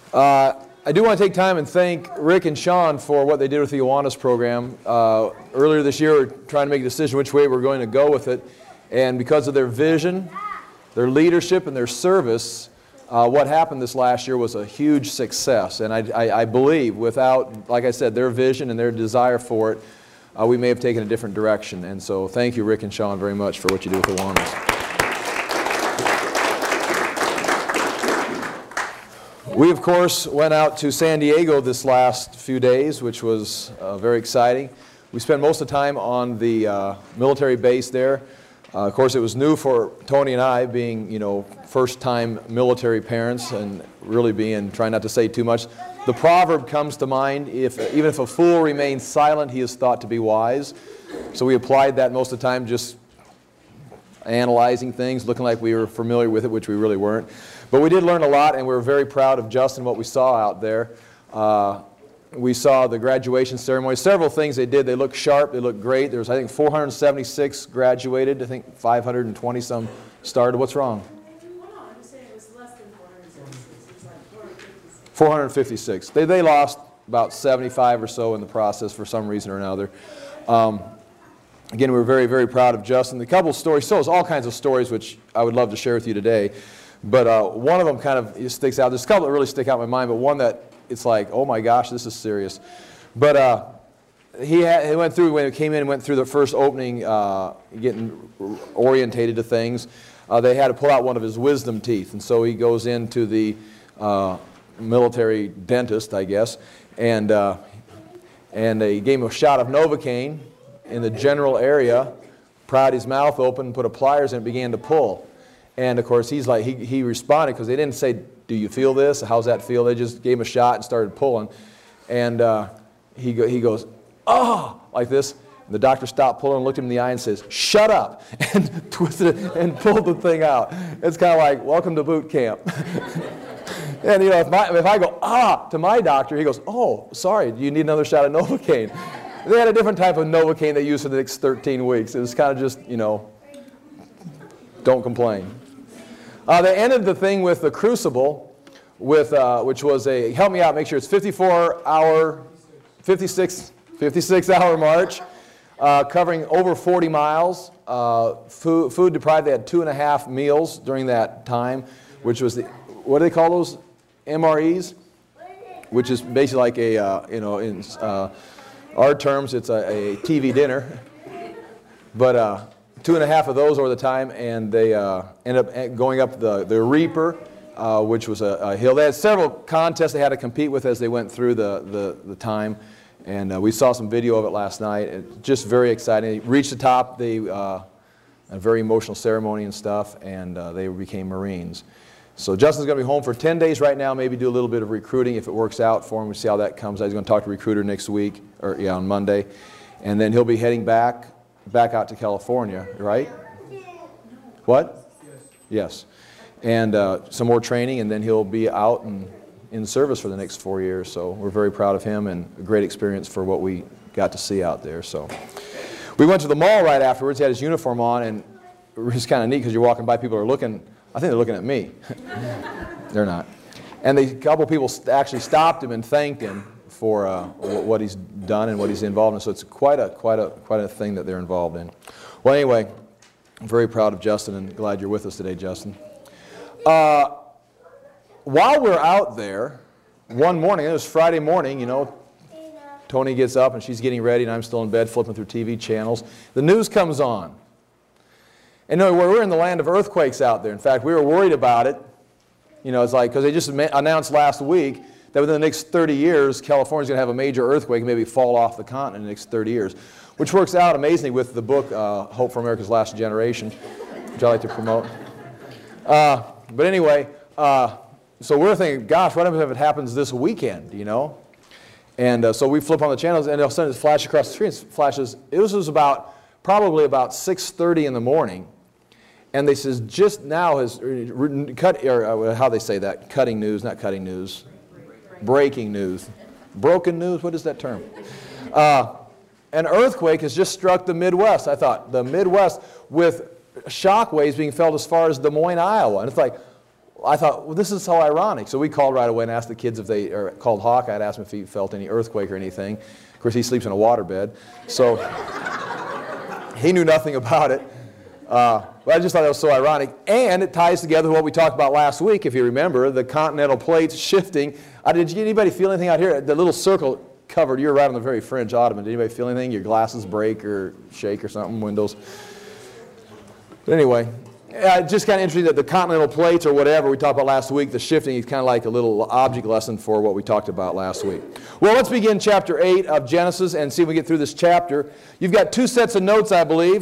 I do want to take time and thank Rick and Sean for what they did with the Awanas program. Earlier this year, we were trying to make a decision which way we're going to go with it. And because of their vision, their leadership, and their service, what happened this last year was a huge success. And I believe without, like I said, their vision and their desire for it, we may have taken a different direction. And so thank you, Rick and Sean, very much for what you do with Awanas. We, of course, went out to San Diego this last few days, which was very exciting. We spent most of the time on the military base there. Of course, it was new for Tony and I, being, first-time military parents, and really trying not to say too much. The proverb comes to mind, even if a fool remains silent, he is thought to be wise. So we applied that most of the time, just analyzing things, looking like we were familiar with it, which we really weren't. But we did learn a lot, and we were very proud of Justin, what we saw out there. We saw the graduation ceremony. Several things they did. They looked sharp. They looked great. There was, I think, 476 graduated. I think 520 some started. What's wrong? Well, no, I'm just saying it was less than 476. It was like 456. 456. They lost about 75 or so in the process for some reason or another. Again, we were very, very proud of Justin. A couple of stories. So there's all kinds of stories which I would love to share with you today. But one of them kind of sticks out. There's a couple that really stick out in my mind, but one that it's like, oh my gosh, this is serious. But he went through, when he came in and went through the first opening, getting orientated to things, they had to pull out one of his wisdom teeth. And so he goes into the military dentist, I guess, and they gave him a shot of Novocaine in the general area, pried his mouth open, put a pliers in, and began to pull. And of course, he's like, he responded, because they didn't say, do you feel this? How's that feel? They just gave him a shot and started pulling. And he goes, oh, like this. And the doctor stopped pulling and looked him in the eye and says, shut up, and twisted it and pulled the thing out. It's kind of like, welcome to boot camp. And if I go, to my doctor, he goes, oh, sorry, do you need another shot of Novocaine? They had a different type of Novocaine they used for the next 13 weeks. It was kind of just, don't complain. They ended the thing with the Crucible, which was help me out, make sure it's 56-hour march, covering over 40 miles. Food deprived, they had 2.5 meals during that time, which was what do they call those? MREs? Which is basically like in our terms, it's a TV dinner. But 2.5 of those over the time, and they ended up going up the Reaper, which was a hill. They had several contests they had to compete with as they went through the time, and we saw some video of it last night. It's just very exciting. They reached the top, a very emotional ceremony and stuff, and they became Marines. So Justin's going to be home for 10 days right now, maybe do a little bit of recruiting if it works out for him. We'll see how that comes. He's going to talk to a recruiter next week, on Monday, and then he'll be heading back out to California, right? What? Yes. And some more training, and then he'll be out and in service for the next 4 years. So we're very proud of him, and a great experience for what we got to see out there. So we went to the mall right afterwards. He had his uniform on, and it was kind of neat because you're walking by, people are looking. I think they're looking at me. They're not. And a couple of people actually stopped him and thanked him for what he's done and what he's involved in. So it's quite a thing that they're involved in. Well, anyway, I'm very proud of Justin and glad you're with us today, Justin. While we're out there, one morning, it was Friday morning, Tony gets up and she's getting ready and I'm still in bed flipping through TV channels. The news comes on. And we're in the land of earthquakes out there. In fact, we were worried about it. It's like, because they just announced last week that within the next 30 years, California's going to have a major earthquake and maybe fall off the continent in the next 30 years, which works out amazingly with the book, Hope for America's Last Generation, which I like to promote. But anyway, so we're thinking, gosh, what happens if it happens this weekend, And so we flip on the channels, and all of a sudden it flashes across the screen. It was probably about 6:30 in the morning. And they says, just now has cut, or how they say that, cutting news, not cutting news, breaking news, broken news, what is that term? An earthquake has just struck the Midwest. I thought, the Midwest with shock waves being felt as far as Des Moines, Iowa. And it's like, I thought, well, this is so ironic. So we called right away and asked the kids if they, or called Hawkeye and asked him if he felt any earthquake or anything. Of course, he sleeps in a waterbed, so he knew nothing about it. But I just thought that was so ironic. And it ties together with what we talked about last week, if you remember, the continental plates shifting. Did anybody feel anything out here? The little circle covered, you're right on the very fringe ottoman. Did anybody feel anything? Your glasses break or shake or something, windows? But anyway, just kind of interesting that the continental plates or whatever we talked about last week, the shifting is kind of like a little object lesson for what we talked about last week. Well, let's begin chapter 8 of Genesis and see if we get through this chapter. You've got two sets of notes, I believe.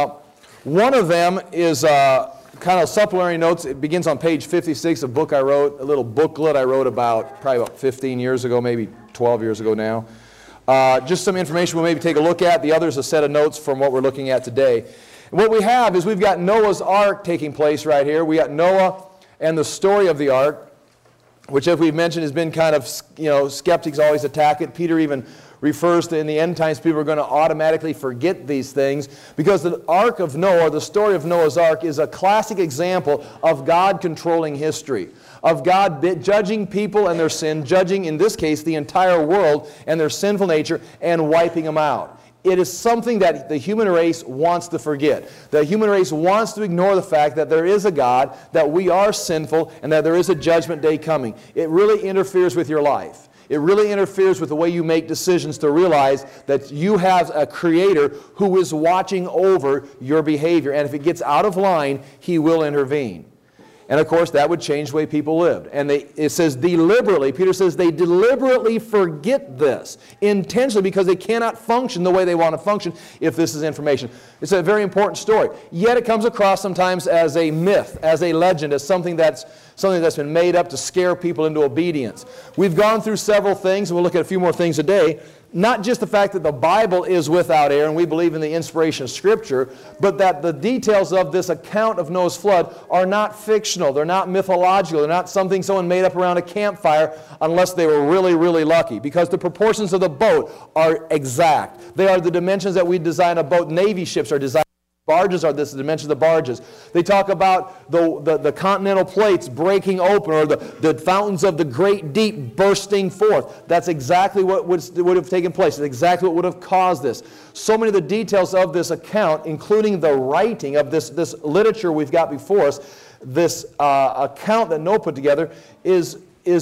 One of them is kind of supplementary notes. It begins on page 56, a book I wrote, a little booklet I wrote probably about 15 years ago, maybe 12 years ago now. Just some information we'll maybe take a look at. The other is a set of notes from what we're looking at today. And what we have is we've got Noah's Ark taking place right here. We got Noah and the story of the Ark, which, as we've mentioned, has been kind of, skeptics always attack it. Peter even refers to in the end times people are going to automatically forget these things because the Ark of Noah, the story of Noah's Ark, is a classic example of God controlling history, of God judging people and their sin, judging, in this case, the entire world and their sinful nature, and wiping them out. It is something that the human race wants to forget. The human race wants to ignore the fact that there is a God, that we are sinful, and that there is a judgment day coming. It really interferes with your life. It really interferes with the way you make decisions to realize that you have a Creator who is watching over your behavior. And if it gets out of line, He will intervene. And of course, that would change the way people lived. And it says deliberately, Peter says they deliberately forget this intentionally because they cannot function the way they want to function if this is information. It's a very important story. Yet it comes across sometimes as a myth, as a legend, as something that's been made up to scare people into obedience. We've gone through several things, and we'll look at a few more things today. Not just the fact that the Bible is without error, and we believe in the inspiration of Scripture, but that the details of this account of Noah's flood are not fictional, they're not mythological, they're not something someone made up around a campfire unless they were really, really lucky, because the proportions of the boat are exact. They are the dimensions that we design a boat. Navy ships are designed. Barges are this, the dimensions of the barges. They talk about the continental plates breaking open, or the fountains of the great deep bursting forth. That's exactly what would have taken place. It's exactly what would have caused this. So many of the details of this account, including the writing of this literature we've got before us, this account that Noah put together is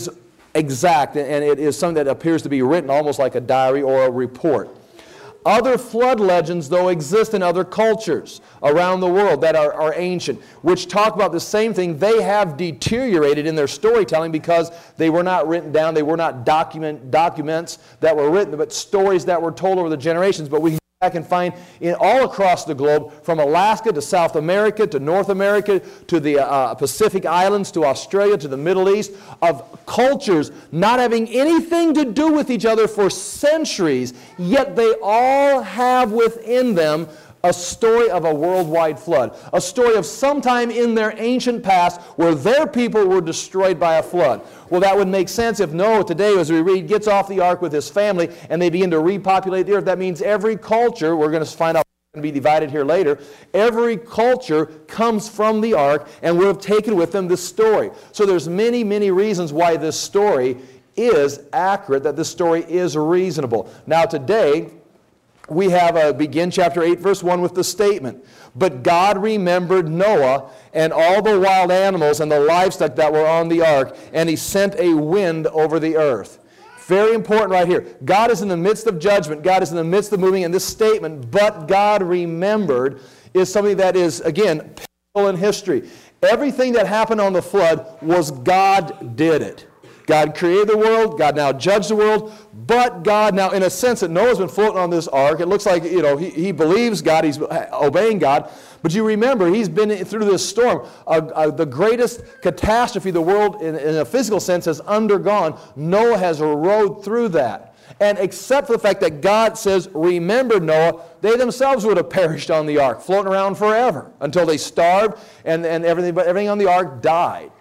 exact, and it is something that appears to be written almost like a diary or a report. Other flood legends, though, exist in other cultures around the world that are ancient, which talk about the same thing. They have deteriorated in their storytelling because they were not written down. They were not documents that were written, but stories that were told over the generations. But we can go back and find all across the globe, from Alaska to South America to North America to the Pacific Islands to Australia to the Middle East, of cultures not having anything to do with each other for centuries, yet they all have within them a story of a worldwide flood, a story of sometime in their ancient past where their people were destroyed by a flood. Well, that would make sense if Noah today, as we read, gets off the ark with his family and they begin to repopulate the earth. That means every culture, we're going to find out, going to be divided here later, every culture comes from the ark and would have taken with them this story. So there's many, many reasons why this story is accurate, that this story is reasonable. Now today, we have begin chapter 8, verse 1 with the statement, "But God remembered Noah and all the wild animals and the livestock that were on the ark, and He sent a wind over the earth." Very important right here. God is in the midst of judgment. God is in the midst of moving, and this statement, "But God remembered," is something that is, again, pivotal in history. Everything that happened on the flood was God did it. God created the world, God now judged the world, but God now, in a sense that Noah's been floating on this ark, it looks like, he believes God, he's obeying God, but you remember, he's been through this storm. The greatest catastrophe the world, in a physical sense, has undergone. Noah has rode through that. And except for the fact that God says, "Remember Noah," they themselves would have perished on the ark, floating around forever, until they starved and everything on the ark died.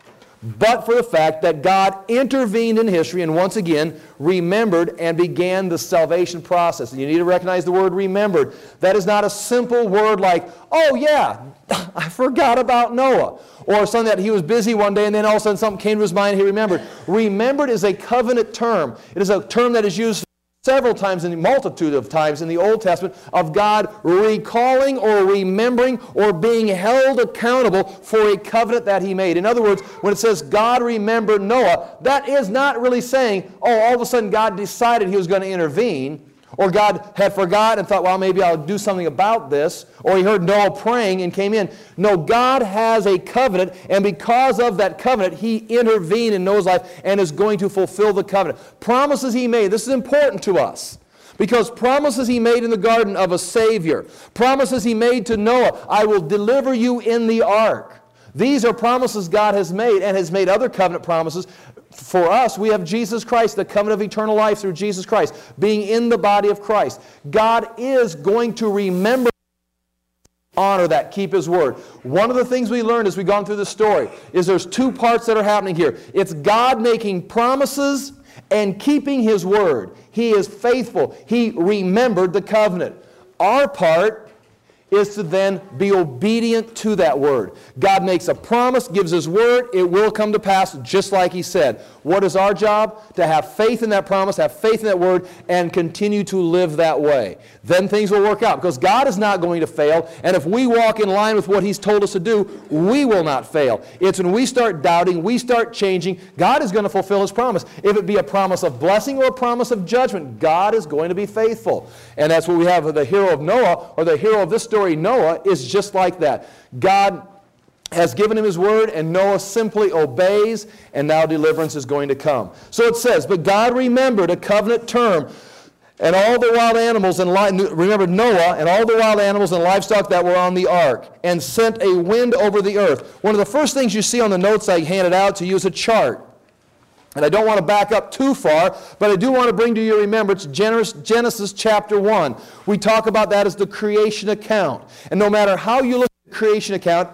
but for the fact that God intervened in history and once again remembered and began the salvation process. And you need to recognize the word remembered. That is not a simple word like, oh yeah, I forgot about Noah. Or something that he was busy one day and then all of a sudden something came to his mind and he remembered. Remembered is a covenant term. It is a term that is used several times, in a multitude of times in the Old Testament, of God recalling or remembering or being held accountable for a covenant that He made. In other words, when it says God remembered Noah, that is not really saying, oh, all of a sudden God decided He was going to intervene, or God had forgot and thought, well, maybe I'll do something about this, or He heard Noah praying and came in. No, God has a covenant, and because of that covenant, He intervened in Noah's life and is going to fulfill the covenant. Promises He made. This is important to us, because promises He made in the garden of a Savior. Promises He made to Noah, I will deliver you in the ark. These are promises God has made, and has made other covenant promises. For us, we have Jesus Christ, the covenant of eternal life through Jesus Christ, being in the body of Christ. God is going to remember, honor that, keep His word. One of the things we learned as we've gone through the story is there's two parts that are happening here. It's God making promises and keeping His word. He is faithful. He remembered the covenant. Our part is to then be obedient to that word. God makes a promise, gives His word, it will come to pass just like He said. What is our job? To have faith in that promise, have faith in that word, and continue to live that way. Then things will work out, because God is not going to fail, and if we walk in line with what He's told us to do, we will not fail. It's when we start doubting, we start changing, God is going to fulfill His promise. If it be a promise of blessing or a promise of judgment, God is going to be faithful. And that's what we have with the hero of Noah, or the hero of this story, Noah, is just like that. God has given him His word, and Noah simply obeys, and now deliverance is going to come. So it says, but God remembered a covenant term, and all the wild animals, and remembered Noah, and all the wild animals and livestock that were on the ark, and sent a wind over the earth. One of the first things you see on the notes I handed out to you is a chart. And I don't want to back up too far, but I do want to bring to your remembrance Genesis chapter 1. We talk about that as the creation account. And no matter how you look at the creation account,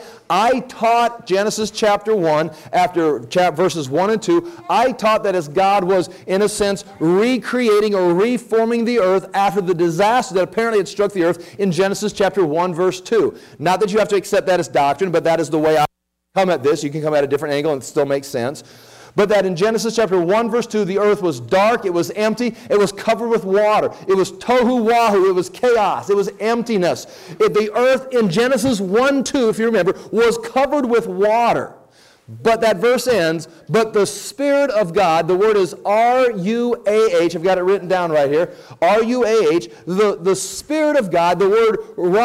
I taught Genesis chapter 1, after verses 1 and 2, I taught that as God was, in a sense, recreating or reforming the earth after the disaster that apparently had struck the earth in Genesis chapter 1, verse 2. Not that you have to accept that as doctrine, but that is the way I come at this. You can come at a different angle and it still makes sense. But that in Genesis chapter 1, verse 2, the earth was dark, it was empty, it was covered with water. It was tohu wahu, it was chaos, it was emptiness. The earth in Genesis 1, 2, if you remember, was covered with water. But that verse ends, but the Spirit of God, the word is R-U-A-H, I've got it written down right here, R-U-A-H, the Spirit of God, the word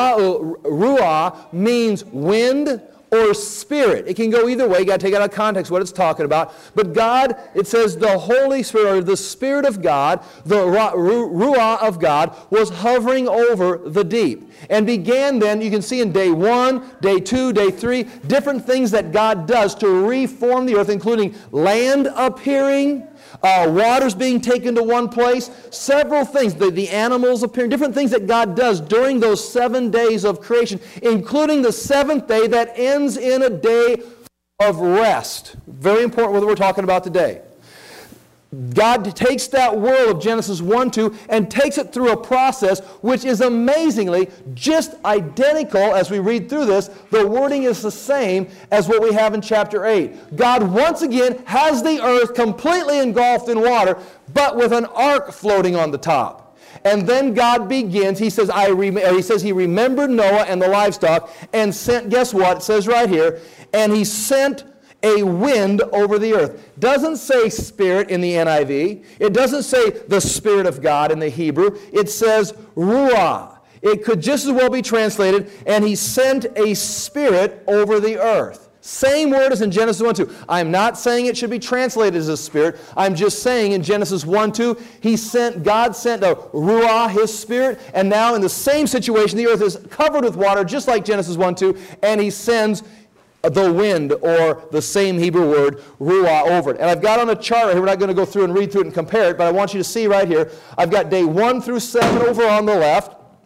ruah means wind, or spirit. It can go either way. You've got to take it out of context what it's talking about. But God, it says the Holy Spirit, or the Spirit of God, the Ruah of God, was hovering over the deep. And began then, you can see in day 1, day 2, day 3, different things that God does to reform the earth, including land appearing, waters being taken to one place, several things, the animals appearing, different things that God does during those 7 days of creation, including the seventh day that ends in a day of rest. Very important what we're talking about today. God takes that world of Genesis 1, 2 and takes it through a process which is amazingly just identical as we read through this. The wording is the same as what we have in chapter 8. God once again has the earth completely engulfed in water, but with an ark floating on the top. And then God begins, He says, He remembered Noah and the livestock and sent, guess what? It says right here, and He sent a wind over the earth. Doesn't say spirit in the NIV. It doesn't say the Spirit of God in the Hebrew. It says ruah. It could just as well be translated, and He sent a spirit over the earth. Same word as in Genesis 1, 2. I'm not saying it should be translated as a spirit. I'm just saying in Genesis 1, 2, God sent a ruah, His Spirit, and now in the same situation, the earth is covered with water, just like Genesis 1, 2, and He sends the wind, or the same Hebrew word, ruah, over it. And I've got on a chart right here, we're not going to go through and read through it and compare it, but I want you to see right here, I've got day 1 through 7 over on the left,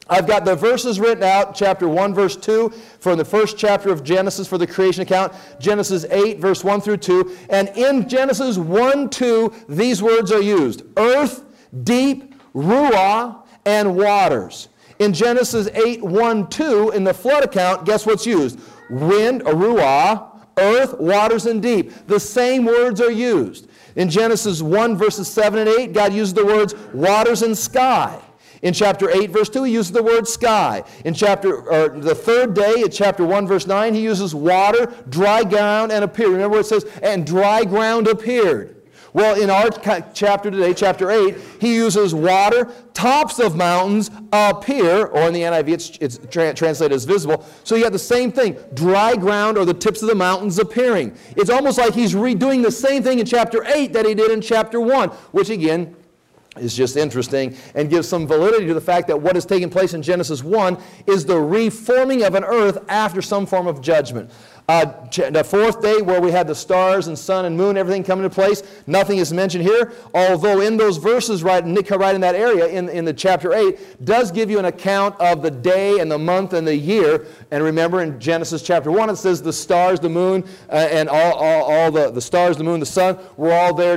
I've got the verses written out, chapter 1, verse 2, from the first chapter of Genesis for the creation account, Genesis 8, verse 1 through 2. And in Genesis 1, 2, these words are used: earth, deep, ruah, and waters. In Genesis 8, 1, 2, in the flood account, guess what's used? Wind, or ruah, earth, waters, and deep. The same words are used. In Genesis 1, verses 7 and 8, God uses the words waters and sky. In chapter 8, verse 2, he uses the word sky. In the third day, in chapter 1, verse 9, he uses water, dry ground, and appeared. Remember what it says? And dry ground appeared. Well, in our chapter today, chapter 8, he uses water, tops of mountains appear, or in the NIV it's translated as visible. So you have the same thing, dry ground or the tips of the mountains appearing. It's almost like he's redoing the same thing in chapter 8 that he did in chapter 1, which again is just interesting and gives some validity to the fact that what is taking place in Genesis 1 is the reforming of an earth after some form of judgment. The fourth day, where we had the stars and sun and moon, everything come into place, nothing is mentioned here, although in those verses right in that area in the chapter 8 does give you an account of the day and the month and the year. And remember, in Genesis chapter 1 it says the stars, the moon, and all the stars, the moon, the sun were all there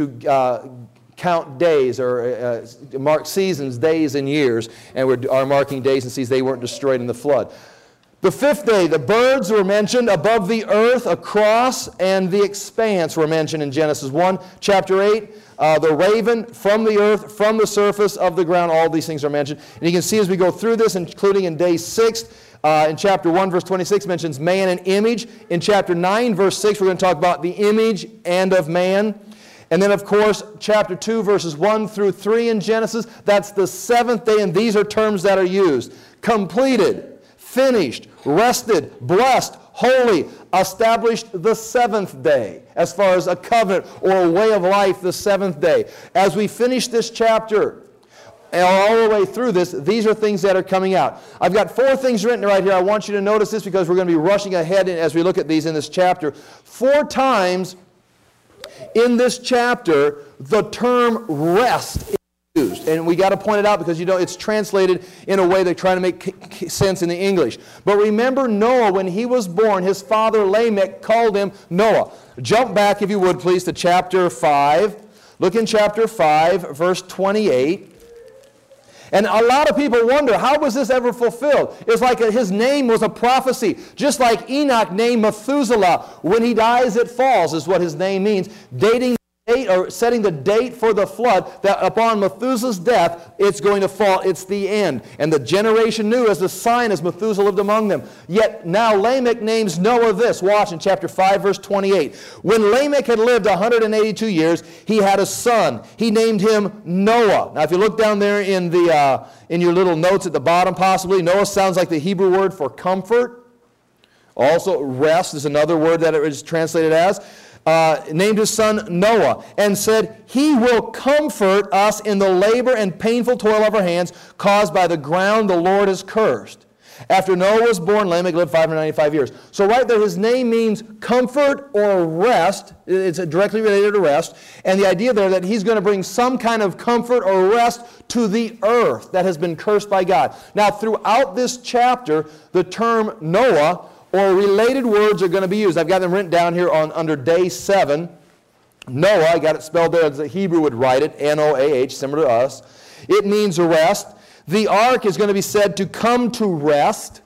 to count days, or mark seasons, days, and years, and are marking days and seasons. They weren't destroyed in the flood. The fifth day, the birds were mentioned above the earth, across, and the expanse were mentioned in Genesis 1. Chapter 8, the raven from the earth, from the surface of the ground, all these things are mentioned. And you can see as we go through this, including in day 6, in chapter 1, verse 26, mentions man and image. In chapter 9, verse 6, we're going to talk about the image and of man. And then, of course, chapter 2, verses 1 through 3 in Genesis, that's the seventh day, and these are terms that are used. Completed, finished, rested, blessed, holy, established the seventh day, as far as a covenant or a way of life, the seventh day. As we finish this chapter, and all the way through this, these are things that are coming out. I've got 4 things written right here. I want you to notice this because we're going to be rushing ahead as we look at these in this chapter. 4 times in this chapter, the term rest is used. And we got to point it out because, it's translated in a way they're trying to make sense in the English. But remember Noah, when he was born, his father Lamech called him Noah. Jump back, if you would, please, to chapter 5. Look in chapter 5, verse 28. And a lot of people wonder, how was this ever fulfilled? It's like his name was a prophecy. Just like Enoch named Methuselah. When he dies, it falls, is what his name means. Dating the date, or setting the date for the flood, that upon Methuselah's death, it's going to fall. It's the end. And the generation knew as a sign as Methuselah lived among them. Yet now Lamech names Noah this. Watch in chapter 5, verse 28. When Lamech had lived 182 years, he had a son. He named him Noah. Now if you look down there in your little notes at the bottom possibly, Noah sounds like the Hebrew word for comfort. Also rest is another word that it is translated as. Named his son Noah, and said, he will comfort us in the labor and painful toil of our hands caused by the ground the Lord has cursed. After Noah was born, Lamech lived 595 years. So right there, his name means comfort or rest. It's directly related to rest. And the idea there that he's going to bring some kind of comfort or rest to the earth that has been cursed by God. Now, throughout this chapter, the term Noah or related words are going to be used. I've got them written down here under day 7. Noah, I got it spelled there as the Hebrew would write it, N-O-A-H, similar to us. It means rest. The ark is going to be said to come to rest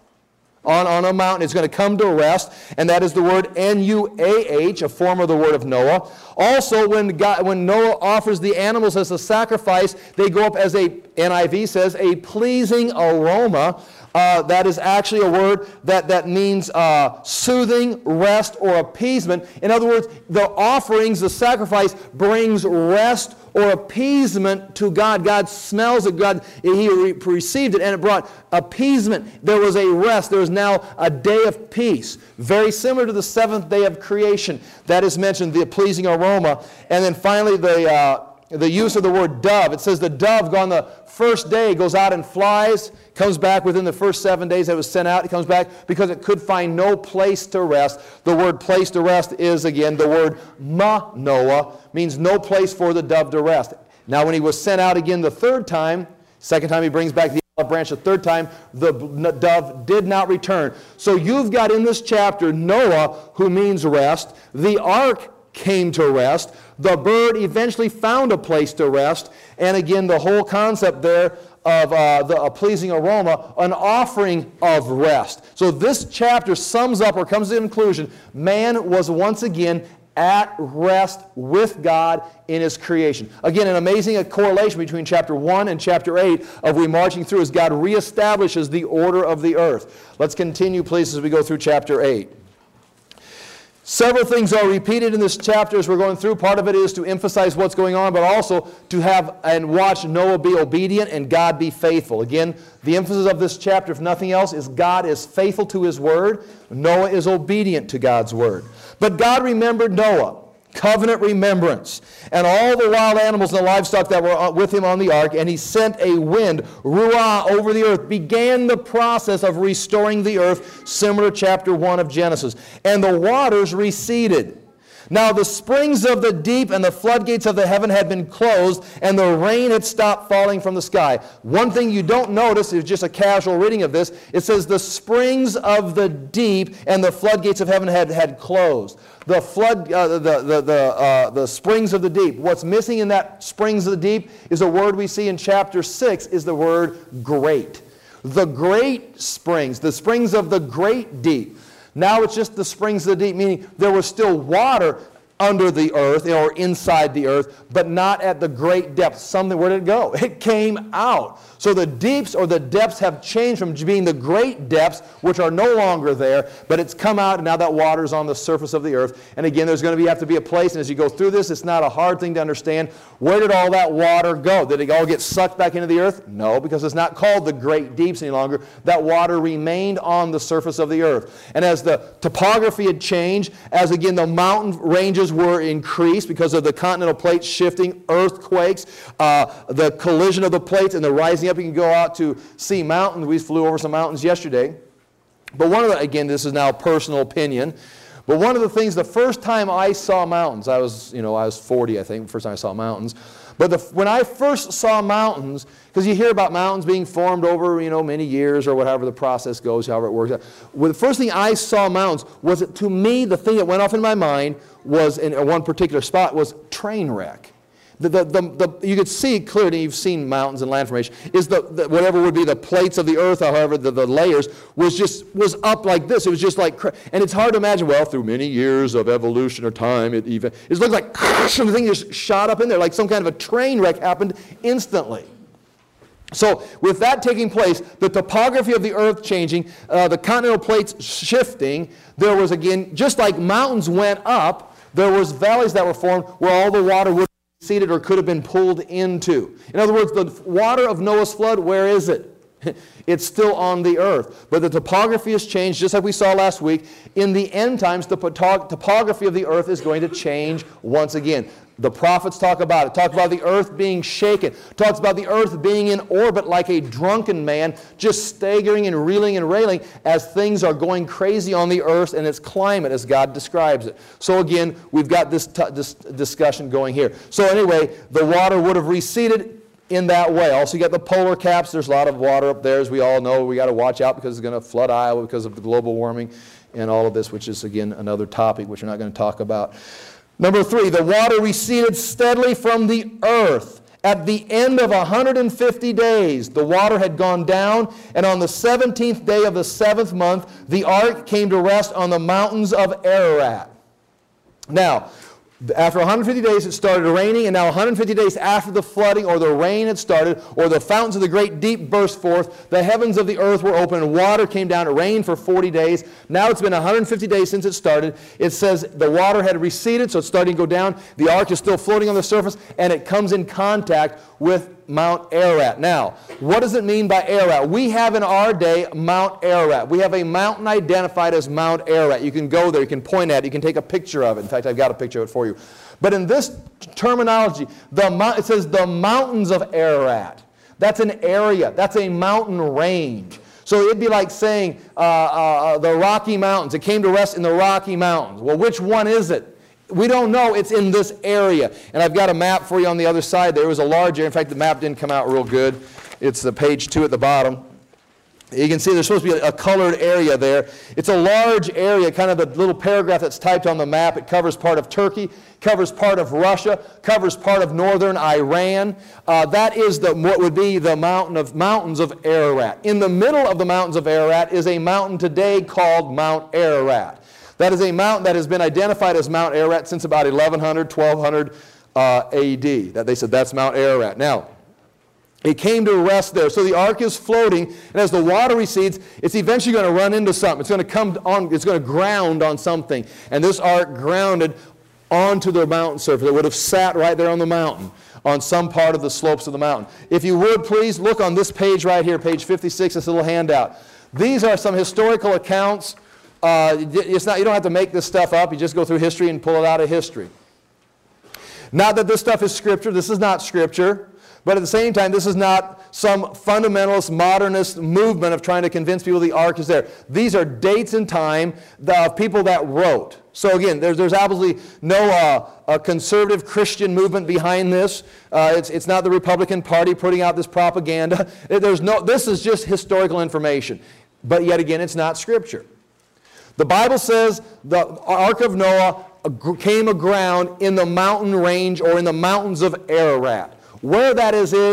on a mountain. It's going to come to rest, and that is the word N-U-A-H, a form of the word of Noah. Also, when Noah offers the animals as a sacrifice, they go up as NIV says, a pleasing aroma. That is actually a word that means soothing, rest, or appeasement. In other words, the offerings, the sacrifice, brings rest or appeasement to God. God smells it. He received it, and it brought appeasement. There was a rest. There was now a day of peace. Very similar to the seventh day of creation. That is mentioned, the pleasing aroma. And then finally, the use of the word dove. It says the dove on the first day goes out and flies, comes back within the first 7 days that it was sent out. It comes back because it could find no place to rest. The word place to rest is, again, the word manoah, means no place for the dove to rest. Now when he was sent out again the third time, second time he brings back the olive branch the third time, the dove did not return. So you've got in this chapter Noah, who means rest. The ark came to rest. The bird eventually found a place to rest. And again, the whole concept there of a pleasing aroma, an offering of rest. So this chapter sums up or comes to the conclusion, man was once again at rest with God in His creation. Again, an amazing correlation between chapter 1 and chapter 8 of we marching through as God reestablishes the order of the earth. Let's continue, please, as we go through chapter 8. Several things are repeated in this chapter as we're going through. Part of it is to emphasize what's going on, but also to have and watch Noah be obedient and God be faithful. Again, the emphasis of this chapter, if nothing else, is God is faithful to His word. Noah is obedient to God's word. But God remembered Noah, covenant remembrance, and all the wild animals and the livestock that were with him on the ark, and He sent a wind, ruah, over the earth, began the process of restoring the earth, similar to chapter 1 of Genesis. And the waters receded. Now the springs of the deep and the floodgates of the heaven had been closed, and the rain had stopped falling from the sky. One thing you don't notice is just a casual reading of this. It says the springs of the deep and the floodgates of heaven had closed. The springs of the deep. What's missing in that springs of the deep is a word we see in chapter 6 is the word great. The great springs, the springs of the great deep. Now it's just the springs of the deep, meaning there was still water under the earth or inside the earth, but not at the great depth. Something, where did it go? It came out. So the deeps or the depths have changed from being the great depths, which are no longer there, but it's come out, and now that water is on the surface of the earth. And again, there's going to have to be a place, and as you go through this, it's not a hard thing to understand. Where did all that water go? Did it all get sucked back into the earth? No, because it's not called the great deeps any longer. That water remained on the surface of the earth. And as the topography had changed, as again the mountain ranges were increased because of the continental plates shifting, earthquakes, the collision of the plates and the rising up. You can go out to see mountains. We flew over some mountains yesterday. But one of the, again, this is now personal opinion, but one of the things, the first time I saw mountains, I was 40, I think, the first time I saw mountains. But when I first saw mountains, because you hear about mountains being formed over, many years or whatever the process goes, however it works out. Well, the first thing I saw mountains was, to me, the thing that went off in my mind was, in one particular spot, was train wreck. You could see clearly, you've seen mountains and land formation, is whatever would be the plates of the earth, however, the layers, was up like this. It was just like, and it's hard to imagine, well, through many years of evolution or time, it looked like the thing just shot up in there, like some kind of a train wreck happened instantly. So with that taking place, the topography of the earth changing, the continental plates shifting, there was again, just like mountains went up, there was valleys that were formed where all the water would seated or could have been pulled into. In other words, the water of Noah's flood, where is it? It's still on the earth. But the topography has changed, just like we saw last week. In the end times, the topography of the earth is going to change once again. The prophets talk about it. Talk about the earth being shaken. Talks about the earth being in orbit like a drunken man, just staggering and reeling and railing as things are going crazy on the earth and its climate as God describes it. So again, we've got this discussion going here. So anyway, the water would have receded in that way. Also, you got the polar caps. There's a lot of water up there, as we all know. We got to watch out because it's going to flood Iowa because of the global warming and all of this, which is, again, another topic which we're not going to talk about. Number 3, the water receded steadily from the earth. At the end of 150 days, the water had gone down, and on the 17th day of the 7th month, the ark came to rest on the mountains of Ararat. Now, after 150 days, it started raining, and now 150 days after the flooding or the rain had started, or the fountains of the great deep burst forth, the heavens of the earth were open, and water came down. It rained for 40 days. Now it's been 150 days since it started. It says the water had receded, so it's starting to go down. The ark is still floating on the surface, and it comes in contact with Mount Ararat. Now, what does it mean by Ararat? We have in our day Mount Ararat. We have a mountain identified as Mount Ararat. You can go there, you can point at it, you can take a picture of it. In fact, I've got a picture of it for you. But in this terminology, it says the mountains of Ararat. That's an area. That's a mountain range. So it'd be like saying the Rocky Mountains. It came to rest in the Rocky Mountains. Well, which one is it? We don't know. It's in this area. And I've got a map for you on the other side. There was a large area. In fact, the map didn't come out real good. It's page 2 at the bottom. You can see there's supposed to be a colored area there. It's a large area, kind of the little paragraph that's typed on the map. It covers part of Turkey, covers part of Russia, covers part of northern Iran. That is what would be the mountains of Ararat. In the middle of the mountains of Ararat is a mountain today called Mount Ararat. That is a mountain that has been identified as Mount Ararat since about 1100, 1200 AD. That they said that's Mount Ararat. Now, it came to rest there. So the ark is floating, and as the water recedes, it's eventually going to run into something. It's going to come on, it's going to ground on something. And this ark grounded onto the mountain surface. It would have sat right there on the mountain, on some part of the slopes of the mountain. If you would, please look on this page right here, page 56, this little handout. These are some historical accounts. You don't have to make this stuff up. You just go through history and pull it out of history. Not that this stuff is Scripture. This is not Scripture. But at the same time, this is not some fundamentalist, modernist movement of trying to convince people the ark is there. These are dates and time of people that wrote. So again, there's obviously no conservative Christian movement behind this. It's not the Republican Party putting out this propaganda. This is just historical information. But yet again, it's not Scripture. The Bible says the Ark of Noah came aground in the mountain range or in the mountains of Ararat. Where that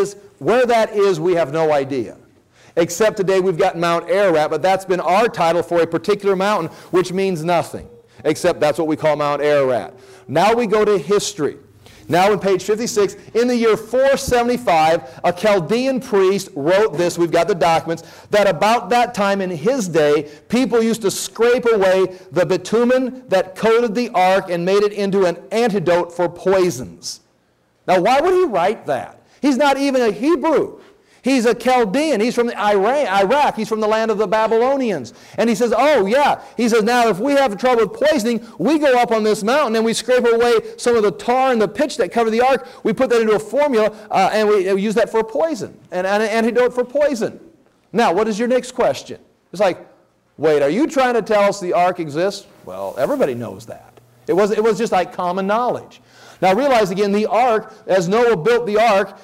is, we have no idea. Except today we've got Mount Ararat, but that's been our title for a particular mountain, which means nothing. Except that's what we call Mount Ararat. Now we go to history. Now in page 56, in the year 475, a Chaldean priest wrote this, we've got the documents, that about that time in his day, people used to scrape away the bitumen that coated the ark and made it into an antidote for poisons. Now, why would he write that? He's not even a Hebrew. He's a Chaldean. He's from Iraq. He's from the land of the Babylonians. And he says, oh, yeah. He says, now, if we have trouble with poisoning, we go up on this mountain and we scrape away some of the tar and the pitch that cover the ark. We put that into a formula and we use that for poison, an antidote for poison. Now, what is your next question? It's like, wait, are you trying to tell us the ark exists? Well, everybody knows that. It was just like common knowledge. Now realize again, the ark, as Noah built the ark,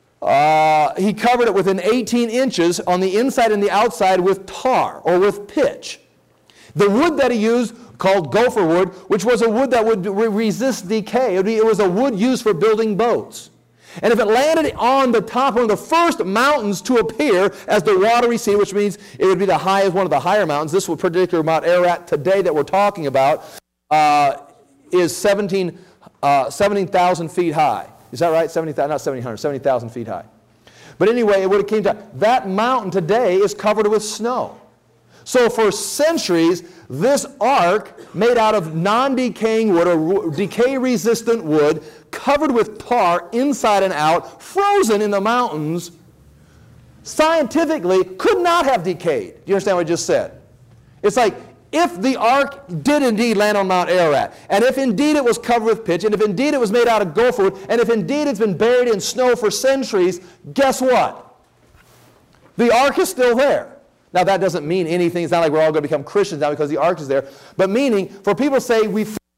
he covered it within 18 inches on the inside and the outside with tar or with pitch. The wood that he used, called gopher wood, which was a wood that would resist decay. It was a wood used for building boats. And if it landed on the top of one of the first mountains to appear as the water receded, which means it would be the highest, one of the higher mountains, this particular Mount Ararat today that we're talking about is 17,000 feet high. Is that right? 70,000, not 7,000, 70,000 feet high. But anyway, it would have came down. That mountain today is covered with snow. So for centuries, this ark, made out of non-decaying wood or decay-resistant wood, covered with tar inside and out, frozen in the mountains, scientifically could not have decayed. Do you understand what I just said? It's like, if the ark did indeed land on Mount Ararat, and if indeed it was covered with pitch, and if indeed it was made out of gopher wood, and if indeed it's been buried in snow for centuries, guess what? The ark is still there. Now that doesn't mean anything. It's not like we're all going to become Christians now because the ark is there. But meaning, for people to say,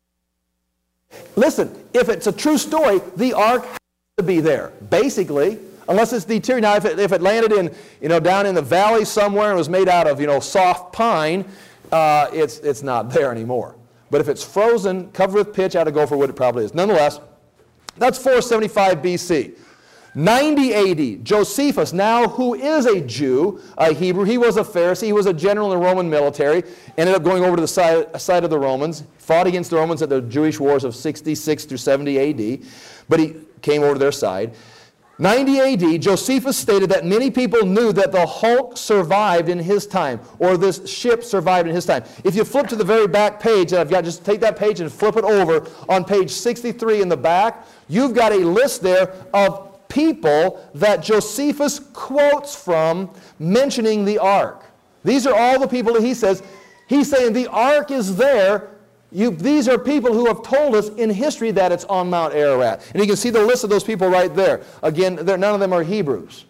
listen, if it's a true story, the ark has to be there, basically. Unless it's deteriorated. Now if it landed in, down in the valley somewhere and was made out of, soft pine, it's not there anymore. But if it's frozen, covered with pitch out of gopher wood, it probably is. Nonetheless, that's 475 BC. 90 AD, Josephus, now who is a Jew, a Hebrew, he was a Pharisee, he was a general in the Roman military, ended up going over to the side of the Romans, fought against the Romans at the Jewish wars of 66 through 70 AD, but he came over to their side. 90 AD, Josephus stated that many people knew that the hulk survived in his time, or this ship survived in his time. If you flip to the very back page that I've got, just take that page and flip it over. On page 63 in the back, you've got a list there of people that Josephus quotes from mentioning the ark. These are all the people that he says. He's saying the ark is there. These are people who have told us in history that it's on Mount Ararat. And you can see the list of those people right there. Again, none of them are Hebrews.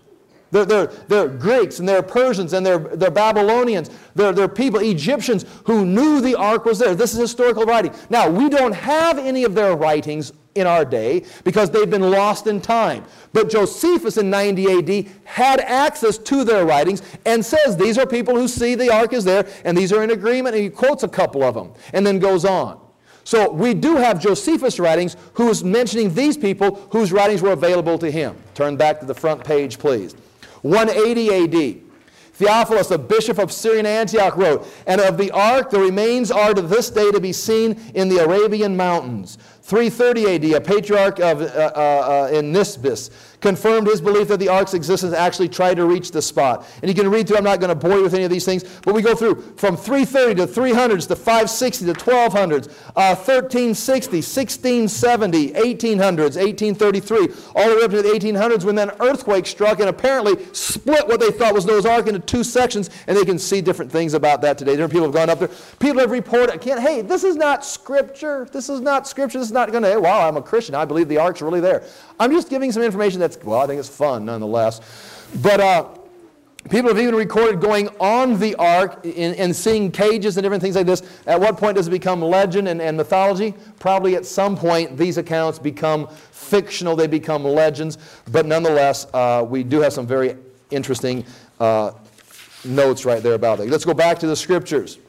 They're Greeks and they're Persians and they're Babylonians. They're people, Egyptians, who knew the ark was there. This is historical writing. Now, we don't have any of their writings in our day because they've been lost in time. But Josephus in 90 AD had access to their writings and says these are people who see the ark is there and these are in agreement, and he quotes a couple of them and then goes on. So we do have Josephus' writings who is mentioning these people whose writings were available to him. Turn back to the front page, please. 180 AD. Theophilus, a bishop of Syrian Antioch, wrote, "And of the ark the remains are to this day to be seen in the Arabian mountains." 330 AD, a patriarch in Nisbis confirmed his belief that the ark's existence actually tried to reach the spot. And you can read through, I'm not going to bore you with any of these things, but we go through from 330 to 300s to 560 to 1200s, 1360, 1670, 1800s, 1833, all the way up to the 1800s when then an earthquake struck and apparently split what they thought was Noah's Ark into two sections, and they can see different things about that today. Different people have gone up there. People have reported, hey, this is not Scripture. This is not Scripture. This is not going to, hey, wow, I'm a Christian. I believe the ark's really there. I'm just giving some information that's, well, I think it's fun nonetheless. But people have even recorded going on the ark and seeing cages and different things like this. At what point does it become legend and mythology? Probably at some point these accounts become fictional. They become legends. But nonetheless, we do have some very interesting notes right there about it. Let's go back to the Scriptures.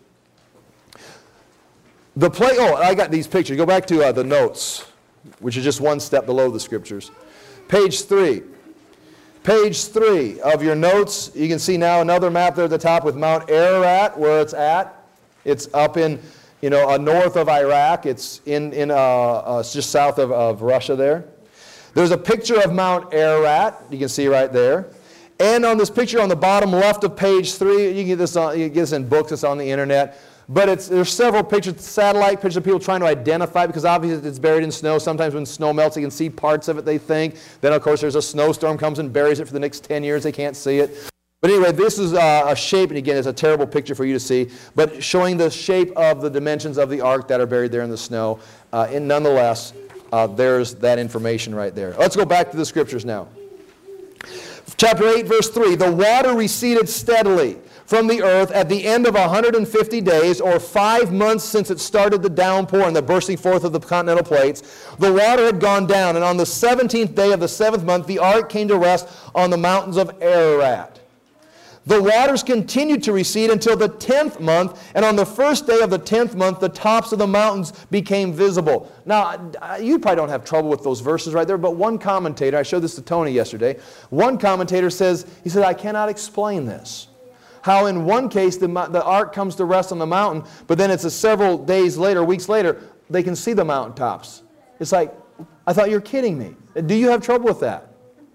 I got these pictures. Go back to the notes, which is just one step below the Scriptures. Page 3. Page 3 of your notes, you can see now another map there at the top with Mount Ararat, where it's at. It's up in, north of Iraq. It's it's just south of Russia there. There's a picture of Mount Ararat, you can see right there. And on this picture on the bottom left of page 3, you can get this in books, it's on the internet. But there's several pictures, satellite pictures of people trying to identify, because obviously it's buried in snow. Sometimes when snow melts, you can see parts of it, they think. Then, of course, there's a snowstorm comes and buries it for the next 10 years. They can't see it. But anyway, this is a shape, and again, it's a terrible picture for you to see, but showing the shape of the dimensions of the ark that are buried there in the snow. And nonetheless, there's that information right there. Let's go back to the Scriptures now. Chapter 8, verse 3, "The water receded steadily from the earth at the end of 150 days, or 5 months since it started the downpour and the bursting forth of the continental plates. The water had gone down, and on the 17th day of the 7th month, the ark came to rest on the mountains of Ararat. The waters continued to recede until the 10th month, and on the first day of the 10th month, the tops of the mountains became visible." Now, you probably don't have trouble with those verses right there, but one commentator, I showed this to Tony yesterday, one commentator says, he said, "I cannot explain this. How in one case the ark comes to rest on the mountain, but then it's several days later, weeks later, they can see the mountaintops." It's like, I thought you were kidding me. Do you have trouble with that?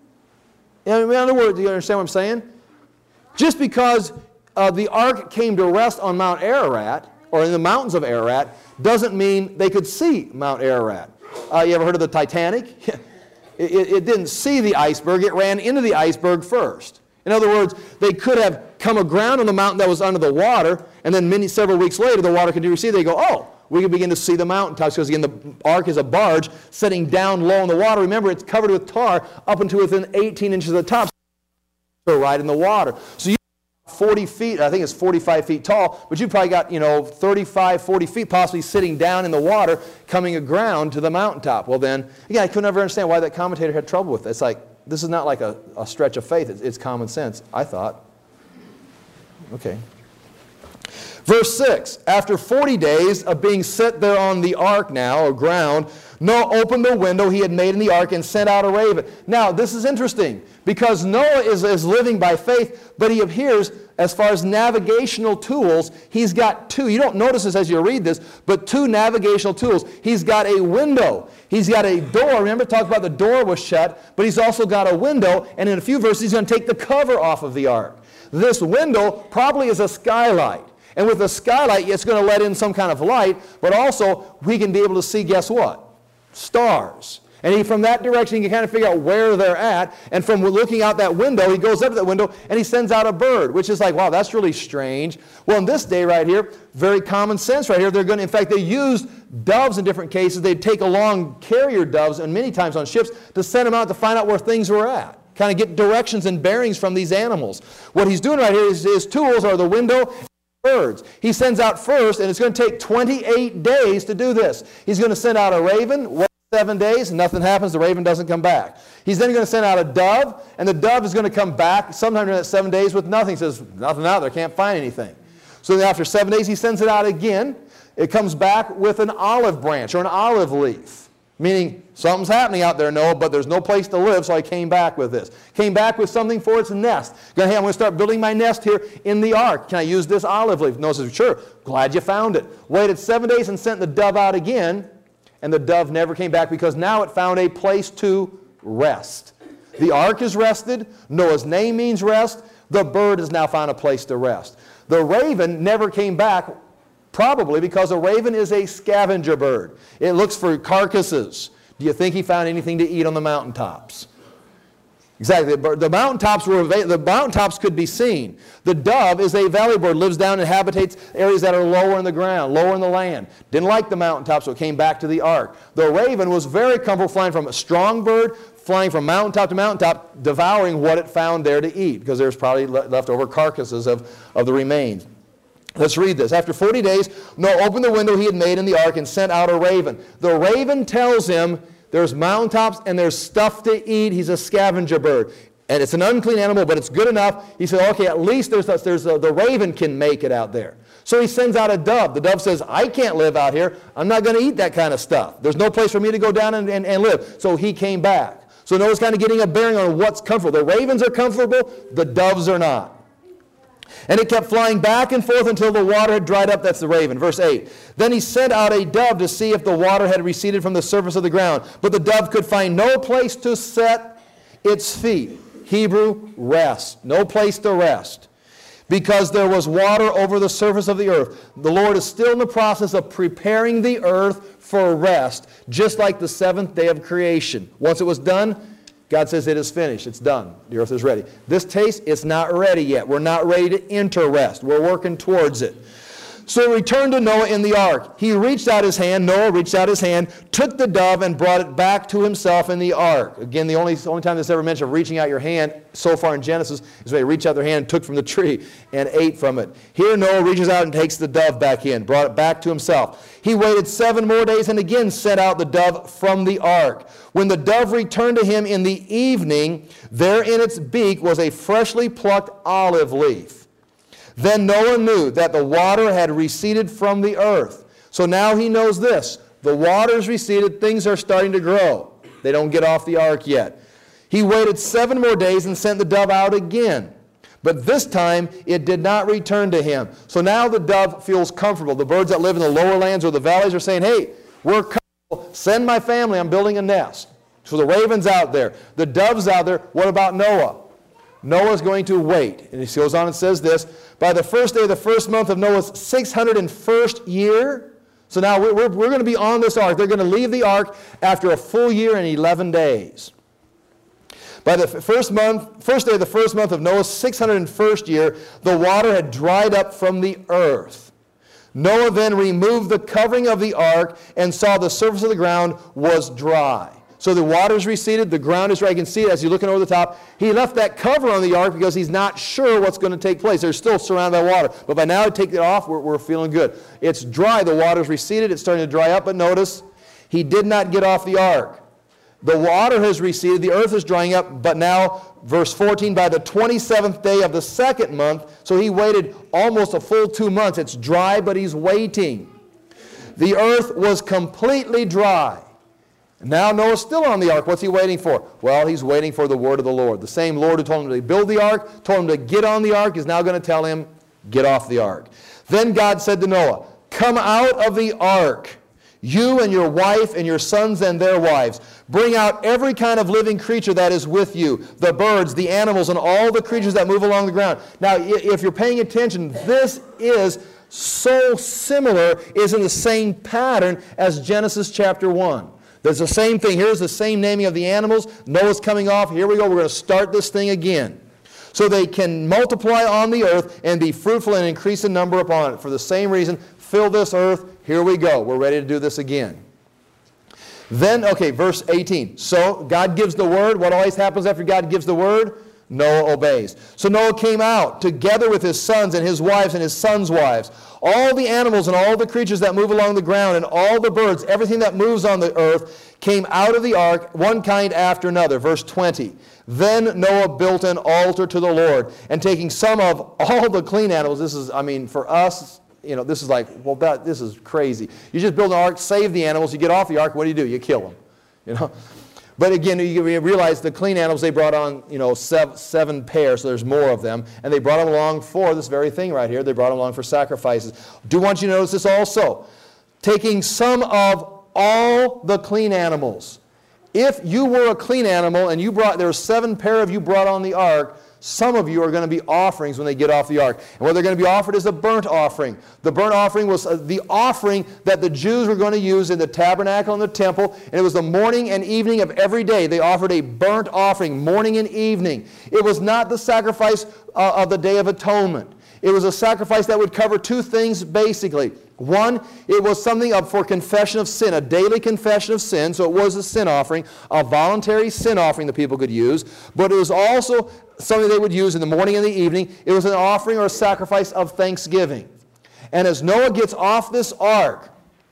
In other words, do you understand what I'm saying? Just because the ark came to rest on Mount Ararat, or in the mountains of Ararat, doesn't mean they could see Mount Ararat. You ever heard of the Titanic? It didn't see the iceberg, it ran into the iceberg first. In other words, they could have come aground on the mountain that was under the water, and then several weeks later, the water continued to recede. They go, oh, we can begin to see the mountaintops, because again, the ark is a barge sitting down low in the water. Remember, it's covered with tar up until within 18 inches of the top, so right in the water. So you 40 feet, I think it's 45 feet tall, but you probably got, 35, 40 feet possibly sitting down in the water, coming aground to the mountaintop. Well then, again, I could never understand why that commentator had trouble with it. It's like, this is not like a stretch of faith. It's common sense, I thought. Okay. Verse 6, "After 40 days of being set there on the ark now, or ground, Noah opened the window he had made in the ark and sent out a raven." Now, this is interesting, because Noah is living by faith, but he appears, as far as navigational tools, he's got two. You don't notice this as you read this, but two navigational tools. He's got a window. He's got a door. Remember, talk about the door was shut, but he's also got a window, and in a few verses, he's going to take the cover off of the ark. This window probably is a skylight. And with a skylight, it's going to let in some kind of light, but also we can be able to see, guess what? Stars. And from that direction, he can kind of figure out where they're at. And from looking out that window, he goes up to that window and he sends out a bird, which is like, wow, that's really strange. Well, in this day right here, very common sense right here. They're going to, in fact, they used doves in different cases. They'd take along carrier doves, and many times on ships, to send them out to find out where things were at. kind of get directions and bearings from these animals. What he's doing right here is his tools are the window and birds. He sends out first, and it's going to take 28 days to do this. He's going to send out a raven, wait 7 days, and nothing happens. The raven doesn't come back. He's then going to send out a dove, and the dove is going to come back sometime in that 7 days with nothing. He says, nothing out there, can't find anything. So then after 7 days, he sends it out again. It comes back with an olive branch or an olive leaf, meaning something's happening out there, Noah, but there's no place to live, so I came back with this. Came back with something for its nest. Hey, I'm going to start building my nest here in the ark. Can I use this olive leaf? Noah says, sure. Glad you found it. Waited 7 days and sent the dove out again, and the dove never came back because now it found a place to rest. The ark is rested. Noah's name means rest. The bird has now found a place to rest. The raven never came back, probably because a raven is a scavenger bird. It looks for carcasses. Do you think he found anything to eat on the mountaintops? Exactly. The mountaintops could be seen. The dove is a valley bird, lives down and habitates areas that are lower in the ground, lower in the land. Didn't like the mountaintops, so it came back to the ark. The raven was very comfortable flying from a strong bird, flying from mountaintop to mountaintop, devouring what it found there to eat, because there's probably leftover carcasses of the remains. Let's read this. After 40 days, Noah opened the window he had made in the ark and sent out a raven. The raven tells him there's mountaintops and there's stuff to eat. He's a scavenger bird. And it's an unclean animal, but it's good enough. He said, okay, at least the raven can make it out there. So he sends out a dove. The dove says, I can't live out here. I'm not going to eat that kind of stuff. There's no place for me to go down and live. So he came back. So Noah's kind of getting a bearing on what's comfortable. The ravens are comfortable. The doves are not. And it kept flying back and forth until the water had dried up. That's the raven. Verse 8. Then he sent out a dove to see if the water had receded from the surface of the ground. But the dove could find no place to set its feet. Hebrew, rest. No place to rest. Because there was water over the surface of the earth. The Lord is still in the process of preparing the earth for rest, just like the seventh day of creation. Once it was done, God says it is finished. It's done. The earth is ready. This taste, it's not ready yet. We're not ready to enter rest. We're working towards it. So he returned to Noah in the ark. He reached out his hand, Noah reached out his hand, took the dove and brought it back to himself in the ark. Again, the only time that's ever mentioned of reaching out your hand so far in Genesis is when they reached out their hand and took from the tree and ate from it. Here Noah reaches out and takes the dove back in, brought it back to himself. He waited 7 more days and again sent out the dove from the ark. When the dove returned to him in the evening, there in its beak was a freshly plucked olive leaf. Then Noah knew that the water had receded from the earth. So now he knows this. The water's receded, things are starting to grow. They don't get off the ark yet. He waited 7 more days and sent the dove out again. But this time it did not return to him. So now the dove feels comfortable. The birds that live in the lower lands or the valleys are saying, hey, we're comfortable. Send my family. I'm building a nest. So the raven's out there. The dove's out there. What about Noah? Noah's going to wait. And he goes on and says this, by the first day of the first month of Noah's 601st year. So now we're going to be on this ark. They're going to leave the ark after a full year and 11 days. By the first day of the first month of Noah's 601st year, the water had dried up from the earth. Noah then removed the covering of the ark and saw the surface of the ground was dry. So the water's receded, the ground is dry. You can see it as you're looking over the top. He left that cover on the ark because he's not sure what's going to take place. They're still surrounded by water. But by now, take it off, we're feeling good. It's dry. The water's receded. It's starting to dry up. But notice, he did not get off the ark. The water has receded. The earth is drying up. But now, verse 14, by the 27th day of the second month, so he waited almost a full 2 months. It's dry, but he's waiting. The earth was completely dry. Now Noah's still on the ark. What's he waiting for? Well, he's waiting for the word of the Lord. The same Lord who told him to build the ark, told him to get on the ark, is now going to tell him, get off the ark. Then God said to Noah, come out of the ark, you and your wife and your sons and their wives. Bring out every kind of living creature that is with you, the birds, the animals, and all the creatures that move along the ground. Now, if you're paying attention, this is so similar, is in the same pattern as Genesis chapter 1. There's the same thing. Here's the same naming of the animals. Noah's coming off. Here we go. We're going to start this thing again. So they can multiply on the earth and be fruitful and increase in number upon it. For the same reason, fill this earth. Here we go. We're ready to do this again. Then, okay, verse 18. So God gives the word. What always happens after God gives the word? Noah obeys. So Noah came out together with his sons and his wives and his sons' wives. All the animals and all the creatures that move along the ground and all the birds, everything that moves on the earth, came out of the ark, one kind after another. Verse 20. Then Noah built an altar to the Lord, and taking some of all the clean animals, this is, I mean, for us, you know, this is like, well, this is crazy. You just build an ark, save the animals, you get off the ark, what do? You kill them, you know. But again, you realize the clean animals, they brought on, you know, seven pairs, so there's more of them. And they brought them along for this very thing right here. They brought them along for sacrifices. Do want you to notice this also. Taking some of all the clean animals. If you were a clean animal and there were 7 pair of you brought on the ark, some of you are going to be offerings when they get off the ark. And what they're going to be offered is a burnt offering. The burnt offering was the offering that the Jews were going to use in the tabernacle and the temple. And it was the morning and evening of every day. They offered a burnt offering, morning and evening. It was not the sacrifice of the Day of Atonement. It was a sacrifice that would cover 2 things basically. One, it was something for confession of sin, a daily confession of sin. So it was a sin offering, a voluntary sin offering that people could use. But it was also something they would use in the morning and the evening. It was an offering or a sacrifice of thanksgiving. And as Noah gets off this ark,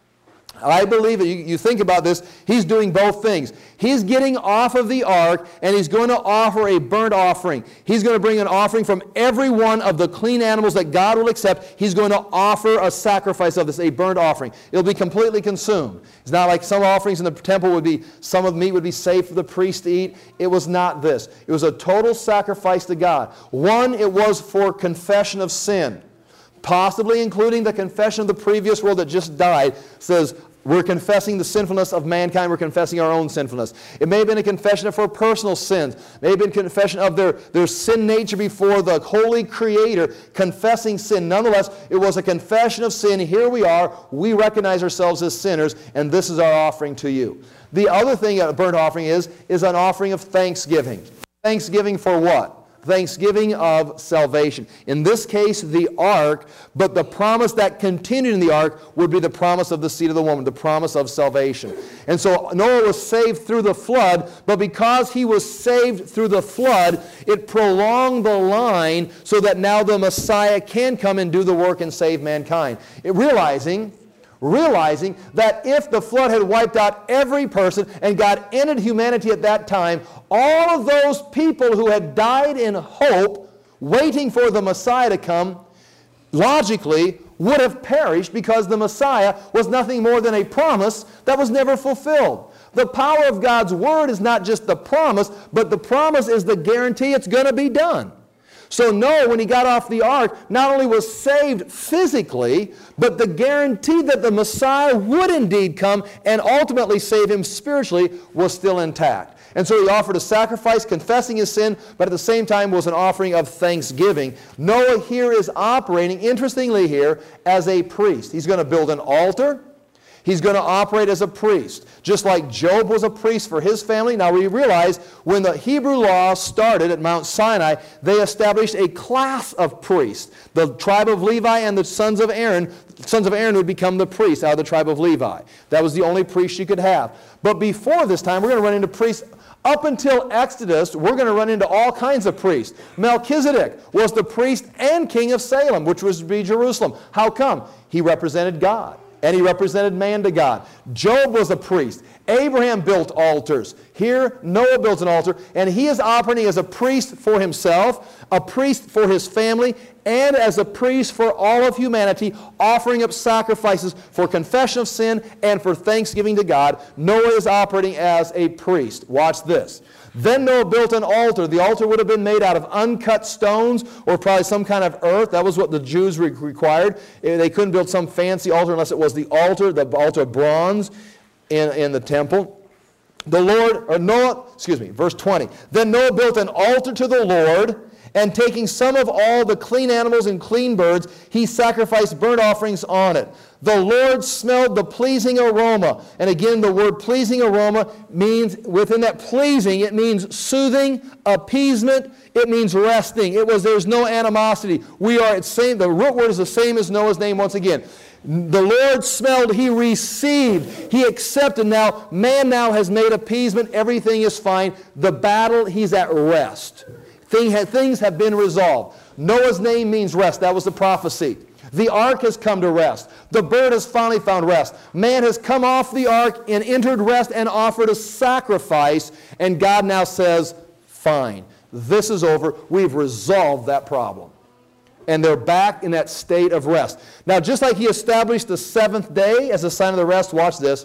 I believe that you think about this, he's doing both things. He's getting off of the ark and he's going to offer a burnt offering. He's going to bring an offering from every one of the clean animals that God will accept. He's going to offer a sacrifice of this, a burnt offering. It'll be completely consumed. It's not like some offerings in the temple would be, some of the meat would be safe for the priest to eat. It was not this. It was a total sacrifice to God. One, it was for confession of sin, possibly including the confession of the previous world that just died. Says, we're confessing the sinfulness of mankind. We're confessing our own sinfulness. It may have been a confession for personal sins. It may have been a confession of their sin nature before the holy Creator, confessing sin. Nonetheless, it was a confession of sin. Here we are. We recognize ourselves as sinners, and this is our offering to you. The other thing a burnt offering is an offering of thanksgiving. Thanksgiving for what? Thanksgiving of salvation. In this case, the ark, but the promise that continued in the ark would be the promise of the seed of the woman, the promise of salvation. And so Noah was saved through the flood, but because he was saved through the flood, it prolonged the line so that now the Messiah can come and do the work and save mankind. Realizing that if the flood had wiped out every person and God ended humanity at that time, all of those people who had died in hope, waiting for the Messiah to come, logically would have perished because the Messiah was nothing more than a promise that was never fulfilled. The power of God's Word is not just the promise, but the promise is the guarantee it's going to be done. So Noah, when he got off the ark, not only was saved physically, but the guarantee that the Messiah would indeed come and ultimately save him spiritually was still intact. And so he offered a sacrifice, confessing his sin, but at the same time was an offering of thanksgiving. Noah here is operating, interestingly here, as a priest. He's going to build an altar. He's going to operate as a priest. Just like Job was a priest for his family. Now we realize when the Hebrew law started at Mount Sinai, they established a class of priests. The tribe of Levi and the sons of Aaron would become the priests out of the tribe of Levi. That was the only priest you could have. But before this time, we're going to run into priests. Up until Exodus, we're going to run into all kinds of priests. Melchizedek was the priest and king of Salem, which was to be Jerusalem. How come? He represented God. And he represented man to God. Job was a priest. Abraham built altars. Here, Noah builds an altar, and he is operating as a priest for himself, a priest for his family, and as a priest for all of humanity, offering up sacrifices for confession of sin and for thanksgiving to God. Noah is operating as a priest. Watch this. Then Noah built an altar. The altar would have been made out of uncut stones or probably some kind of earth. That was what the Jews required. They couldn't build some fancy altar unless it was the altar of bronze in the temple. Verse 20. Then Noah built an altar to the Lord, and taking some of all the clean animals and clean birds, he sacrificed burnt offerings on it. The Lord smelled the pleasing aroma. And again, the word pleasing aroma means, within that pleasing, it means soothing, appeasement, it means resting. There's no animosity. The root word is the same as Noah's name once again. The Lord smelled, he received, he accepted. Now, man now has made appeasement. Everything is fine. The battle, he's at rest. Things have been resolved. Noah's name means rest. That was the prophecy. The ark has come to rest. The bird has finally found rest. Man has come off the ark and entered rest and offered a sacrifice. And God now says, fine, this is over. We've resolved that problem. And they're back in that state of rest. Now, just like he established the seventh day as a sign of the rest, watch this.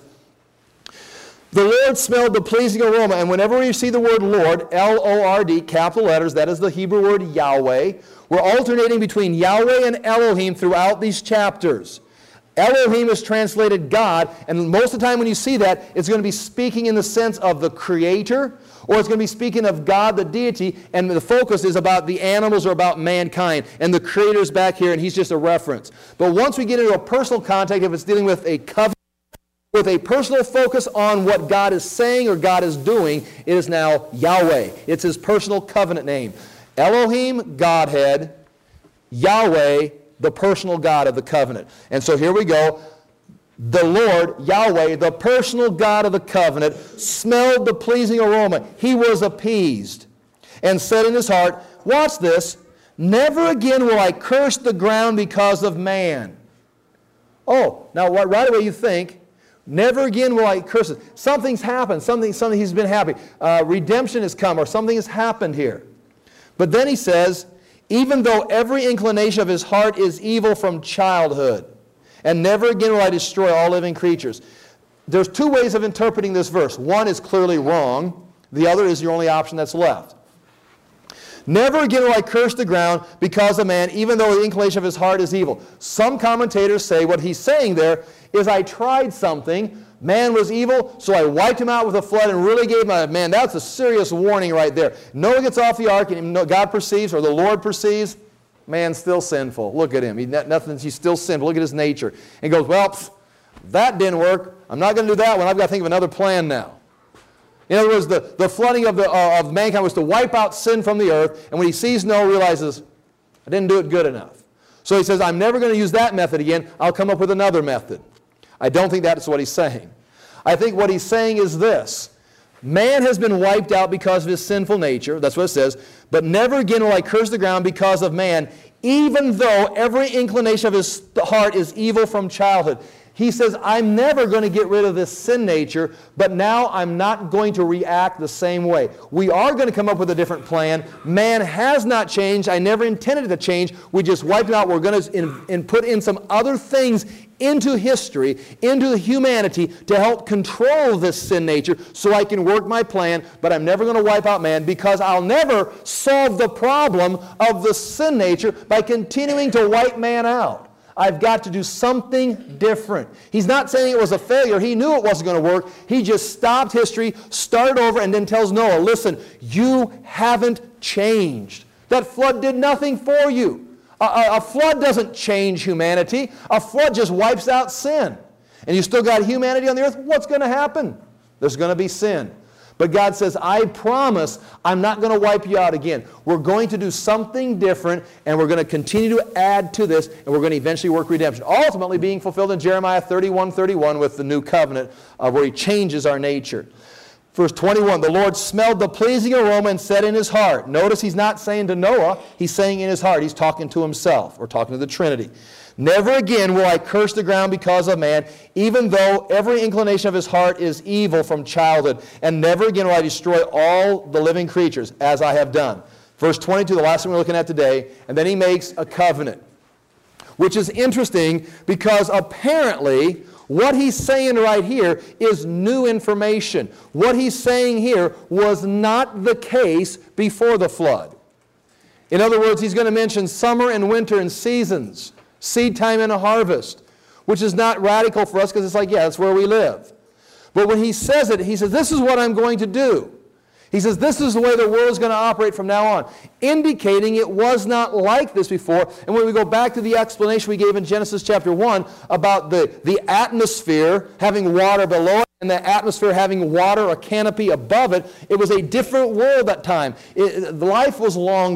The Lord smelled the pleasing aroma. And whenever you see the word Lord, L-O-R-D, capital letters, that is the Hebrew word Yahweh. We're alternating between Yahweh and Elohim throughout these chapters. Elohim is translated God, and most of the time when you see that, it's going to be speaking in the sense of the Creator, or it's going to be speaking of God, the deity, and the focus is about the animals or about mankind, and the Creator's back here, and he's just a reference. But once we get into a personal context, if it's dealing with a covenant, with a personal focus on what God is saying or God is doing, it is now Yahweh. It's his personal covenant name. Elohim, Godhead, Yahweh, the personal God of the covenant. And so here we go. The Lord, Yahweh, the personal God of the covenant, smelled the pleasing aroma. He was appeased and said in his heart, watch this, never again will I curse the ground because of man. Oh, now right away you think, never again will I curse it. Something's happened. Something he's been happy. Redemption has come or something has happened here. But then he says, even though every inclination of his heart is evil from childhood, and never again will I destroy all living creatures. There's two ways of interpreting this verse. One is clearly wrong. The other is your only option that's left. Never again will I curse the ground because of man, even though the inclination of his heart is evil. Some commentators say what he's saying there is I tried something, man was evil, so I wiped him out with a flood and really gave him a, man, that's a serious warning right there. Noah gets off the ark and God perceives, or the Lord perceives, man's still sinful. Look at him. He's still sinful. Look at his nature. And goes, well, that didn't work. I'm not going to do that one. I've got to think of another plan now. In other words, the flooding of mankind was to wipe out sin from the earth. And when he sees Noah, realizes, I didn't do it good enough. So he says, I'm never going to use that method again. I'll come up with another method. I don't think that's what he's saying. I think what he's saying is this. Man has been wiped out because of his sinful nature. That's what it says. But never again will I curse the ground because of man, even though every inclination of his heart is evil from childhood. He says, I'm never going to get rid of this sin nature, but now I'm not going to react the same way. We are going to come up with a different plan. Man has not changed. I never intended it to change. We just wiped it out. We're going to put in some other things into history, into humanity, to help control this sin nature so I can work my plan, but I'm never going to wipe out man because I'll never solve the problem of the sin nature by continuing to wipe man out. I've got to do something different. He's not saying it was a failure. He knew it wasn't going to work. He just stopped history, started over, and then tells Noah, listen, you haven't changed. That flood did nothing for you. A flood doesn't change humanity. A flood just wipes out sin. And you still got humanity on the earth. What's going to happen? There's going to be sin. But God says, I promise I'm not going to wipe you out again. We're going to do something different, and we're going to continue to add to this, and we're going to eventually work redemption. Ultimately being fulfilled in Jeremiah 31:31 with the new covenant where he changes our nature. Verse 21, the Lord smelled the pleasing aroma and said in his heart. Notice he's not saying to Noah, he's saying in his heart. He's talking to himself, or talking to the Trinity. Never again will I curse the ground because of man, even though every inclination of his heart is evil from childhood. And never again will I destroy all the living creatures, as I have done. Verse 22, the last one we're looking at today. And then he makes a covenant, which is interesting because apparently what he's saying right here is new information. What he's saying here was not the case before the flood. In other words, he's going to mention summer and winter and seasons, seed time and a harvest, which is not radical for us because it's like, yeah, that's where we live. But when he says it, he says, this is what I'm going to do. He says, this is the way the world is going to operate from now on, indicating it was not like this before. And when we go back to the explanation we gave in Genesis chapter 1 about the atmosphere having water below it and the atmosphere having water, a canopy above it, it was a different world at that time. Life was longer.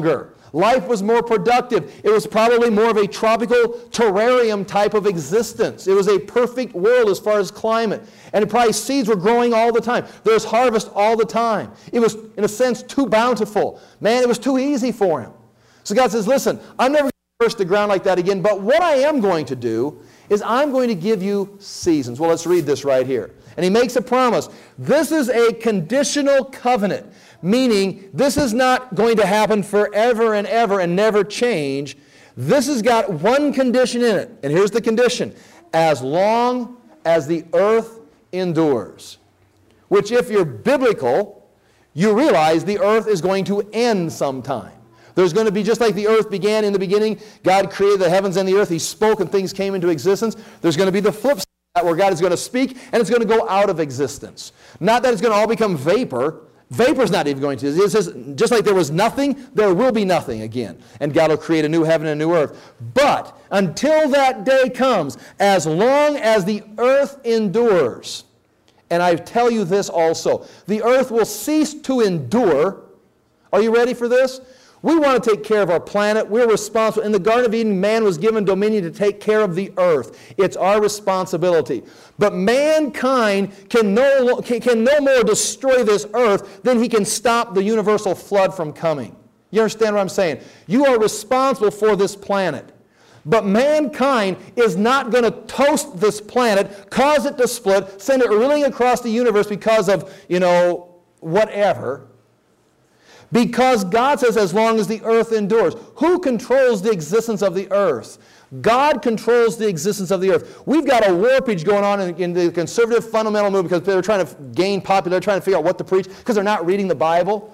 Life was more productive. It was probably more of a tropical terrarium type of existence. It was a perfect world as far as climate. And probably seeds were growing all the time. There was harvest all the time. It was, in a sense, too bountiful. Man, it was too easy for him. So God says, listen, I'm never going to curse the ground like that again, but what I am going to do is I'm going to give you seasons. Well, let's read this right here. And he makes a promise. This is a conditional covenant, meaning this is not going to happen forever and ever and never change. This has got one condition in it. And here's the condition. As long as the earth endures. Which, if you're biblical, you realize the earth is going to end sometime. There's going to be, just like the earth began in the beginning, God created the heavens and the earth. He spoke and things came into existence. There's going to be the flip side of that, where God is going to speak and it's going to go out of existence. Not that it's going to all become vapor. Vapor's not even going to. It says, just like there was nothing, there will be nothing again. And God will create a new heaven and a new earth. But until that day comes, as long as the earth endures, and I tell you this also, the earth will cease to endure. Are you ready for this? We want to take care of our planet. We're responsible. In the Garden of Eden, man was given dominion to take care of the earth. It's our responsibility. But mankind can no more destroy this earth than he can stop the universal flood from coming. You understand what I'm saying? You are responsible for this planet. But mankind is not going to toast this planet, cause it to split, send it reeling across the universe because of, whatever. Because God says, as long as the earth endures. Who controls the existence of the earth? God controls the existence of the earth. We've got a warpage going on in the conservative fundamental movement because they're trying to gain popularity, trying to figure out what to preach because they're not reading the Bible.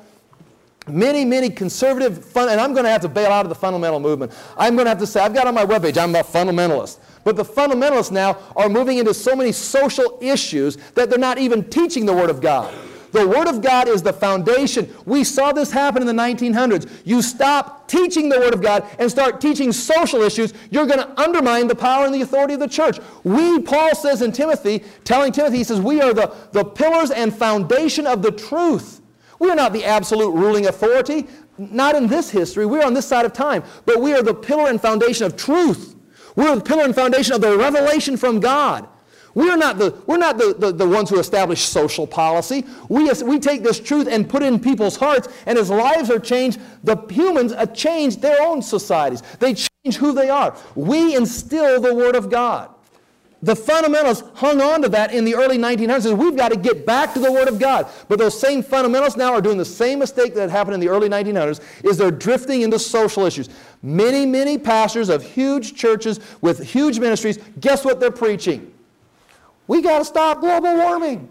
Many conservative, and I'm going to have to bail out of the fundamental movement. I'm going to have to say, I've got on my webpage, I'm a fundamentalist. But the fundamentalists now are moving into so many social issues that they're not even teaching the Word of God. The Word of God is the foundation. We saw this happen in the 1900s. You stop teaching the Word of God and start teaching social issues, you're going to undermine the power and the authority of the church. Paul says in Timothy, telling Timothy, he says, we are the pillars and foundation of the truth. We are not the absolute ruling authority. Not in this history. We're on this side of time. But we are the pillar and foundation of truth. We're the pillar and foundation of the revelation from God. We're not the ones who establish social policy. We take this truth and put it in people's hearts, and as lives are changed, the humans change their own societies. They change who they are. We instill the Word of God. The fundamentalists hung on to that in the early 1900s. We've got to get back to the Word of God. But those same fundamentalists now are doing the same mistake that happened in the early 1900s, is they're drifting into social issues. Many pastors of huge churches with huge ministries, guess what they're preaching? We got to stop global warming.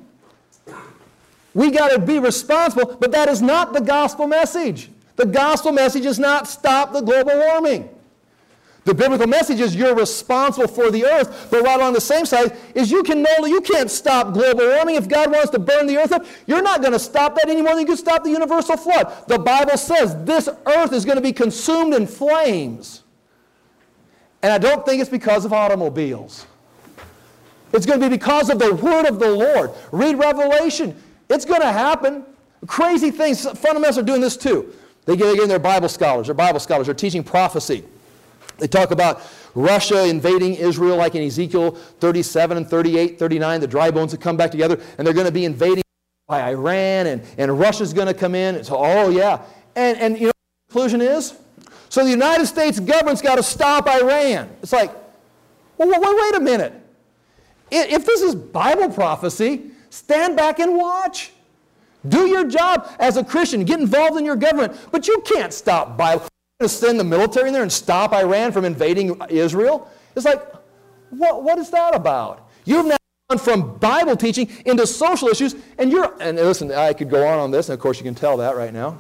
We got to be responsible, but that is not the gospel message. The gospel message is not stop the global warming. The biblical message is you're responsible for the earth, but right on the same side is you can't stop global warming. If God wants to burn the earth up, you're not going to stop that any more than you can stop the universal flood. The Bible says this earth is going to be consumed in flames. And I don't think it's because of automobiles. It's going to be because of the word of the Lord. Read Revelation. It's going to happen. Crazy things. Fundamentalists are doing this too. They get in their Bible scholars. They're teaching prophecy. They talk about Russia invading Israel like in Ezekiel 37 and 38, 39. The dry bones have come back together, and they're going to be invading by Iran, and Russia's going to come in. So, oh yeah. And you know what the conclusion is? So the United States government's got to stop Iran. It's like, well, wait a minute. If this is Bible prophecy, stand back and watch. Do your job as a Christian. Get involved in your government. But you can't stop Bible. You're going to send the military in there and stop Iran from invading Israel? It's like, what is that about? You've now gone from Bible teaching into social issues, and listen, I could go on this, and of course you can tell that right now.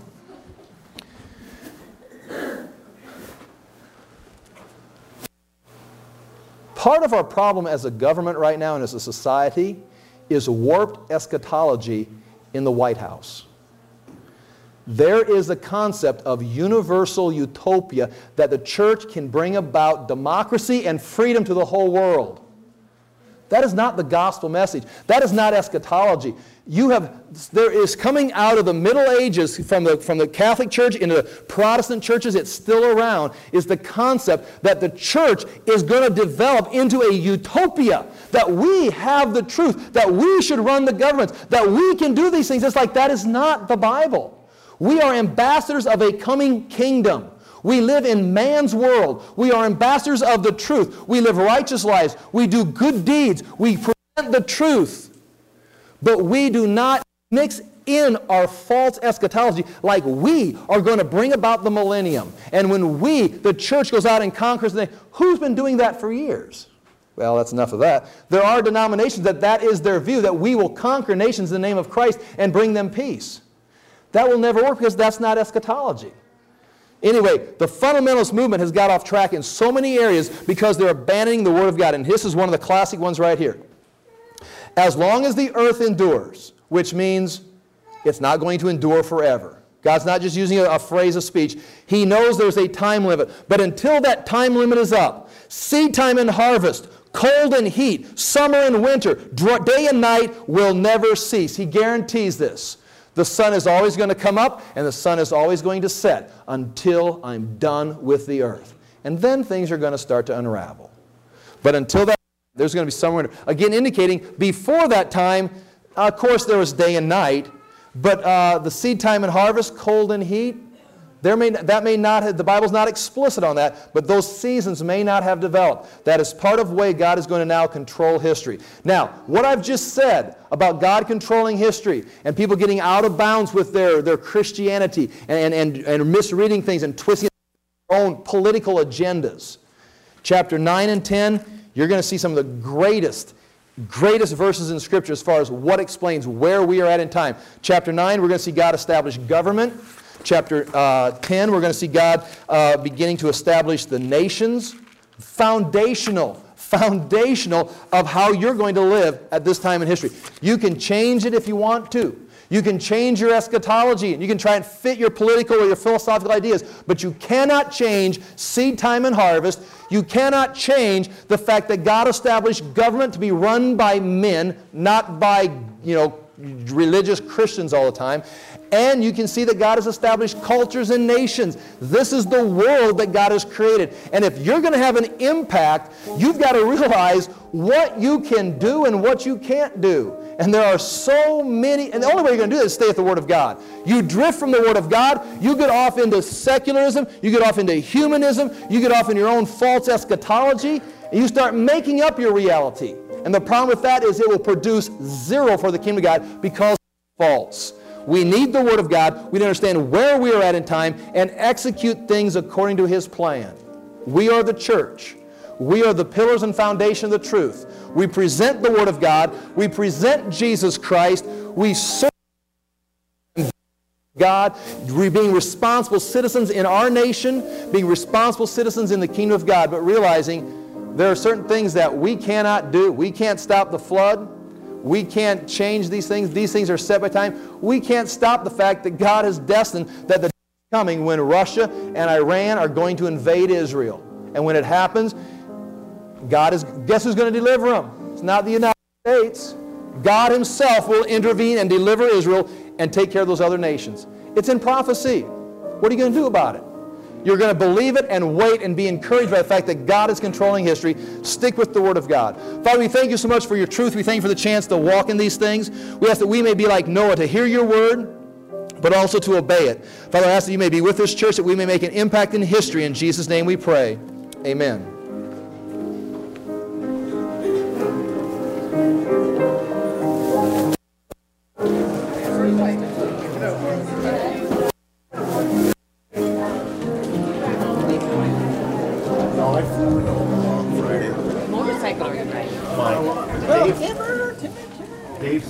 Part of our problem as a government right now and as a society is warped eschatology in the White House. There is a concept of universal utopia that the church can bring about democracy and freedom to the whole world. That is not the gospel message. That is not eschatology. There is coming out of the Middle Ages from the Catholic Church into the Protestant churches, it's still around, is the concept that the church is going to develop into a utopia, that we have the truth, that we should run the governments, that we can do these things. It's like that is not the Bible. We are ambassadors of a coming kingdom. We live in man's world. We are ambassadors of the truth. We live righteous lives. We do good deeds. We present the truth. But we do not mix in our false eschatology like we are going to bring about the millennium. And when the church goes out and conquers, who's been doing that for years? Well, that's enough of that. There are denominations that is their view, that we will conquer nations in the name of Christ and bring them peace. That will never work because that's not eschatology. Anyway, the fundamentalist movement has got off track in so many areas because they're abandoning the Word of God. And this is one of the classic ones right here. As long as the earth endures, which means it's not going to endure forever. God's not just using a phrase of speech. He knows there's a time limit. But until that time limit is up, seed time and harvest, cold and heat, summer and winter, day and night will never cease. He guarantees this. The sun is always going to come up and the sun is always going to set until I'm done with the earth. And then things are going to start to unravel. But until that, there's going to be somewhere, again indicating before that time, of course there was day and night, but the seed time and harvest, cold and heat, the Bible's not explicit on that, but those seasons may not have developed. That is part of the way God is going to now control history. Now, what I've just said about God controlling history and people getting out of bounds with their Christianity and misreading things and twisting their own political agendas. Chapter 9 and 10, you're going to see some of the greatest verses in Scripture as far as what explains where we are at in time. Chapter 9, we're going to see God establish government. Chapter 10, we're going to see God beginning to establish the nations. Foundational of how you're going to live at this time in history. You can change it if you want to. You can change your eschatology, and you can try and fit your political or your philosophical ideas, but you cannot change seed time and harvest. You cannot change the fact that God established government to be run by men, not by, religious Christians all the time. And you can see that God has established cultures and nations. This is the world that God has created. And if you're going to have an impact, you've got to realize what you can do and what you can't do. And there are so many, and the only way you're going to do that is stay at the Word of God. You drift from the Word of God, you get off into secularism, you get off into humanism, you get off in your own false eschatology, and you start making up your reality. And the problem with that is it will produce zero for the kingdom of God because it's false. We need the Word of God. We need to understand where we are at in time and execute things according to His plan. We are the church. We are the pillars and foundation of the truth. We present the Word of God. We present Jesus Christ. We serve God, being responsible citizens in our nation, being responsible citizens in the kingdom of God, but realizing there are certain things that we cannot do. We can't stop the flood. We can't change these things. These things are set by time. We can't stop the fact that God has destined that the day is coming when Russia and Iran are going to invade Israel. And when it happens, guess who's going to deliver them? It's not the United States. God Himself will intervene and deliver Israel and take care of those other nations. It's in prophecy. What are you going to do about it? You're going to believe it and wait and be encouraged by the fact that God is controlling history. Stick with the Word of God. Father, we thank You so much for Your truth. We thank You for the chance to walk in these things. We ask that we may be like Noah, to hear Your Word, but also to obey it. Father, I ask that You may be with this church, that we may make an impact in history. In Jesus' name we pray. Amen. Motorcycle, right? Dave